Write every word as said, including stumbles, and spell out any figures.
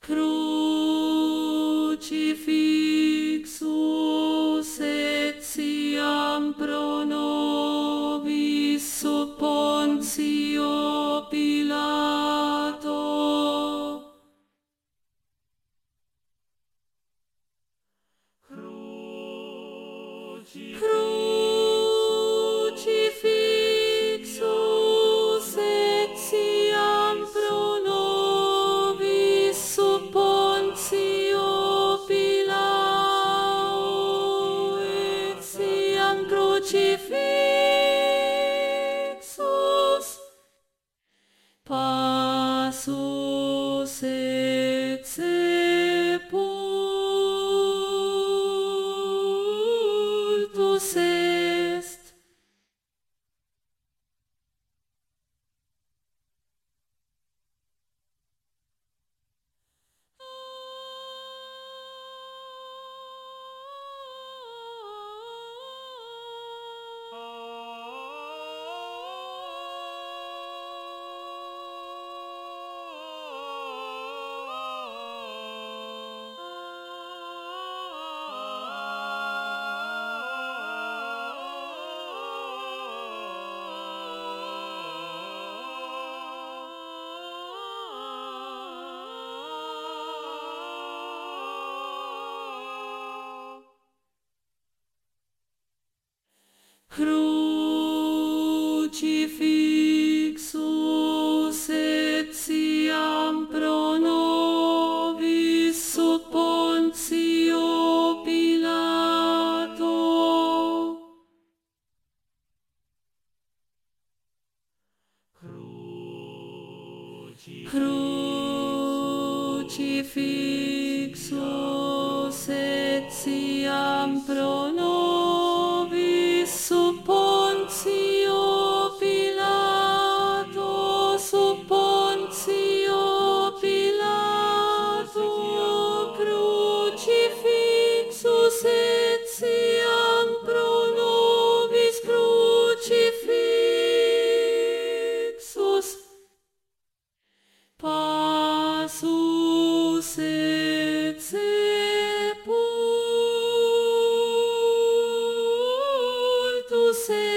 Crucifixus etiam pro nobis sub Pontio Pilato. Crucifixus etiam pro nobis sub Pontio Pilato, etiam crucifixus passus et sepultus est. Crucifixus etiam pro nobis sub Pontio Pilato. Crucifixus etiam pro nobis sub Pontio Pilato, sub Pontio Pilato. Crucifixus etiam pro nobis, crucifixus passus et sepultus est.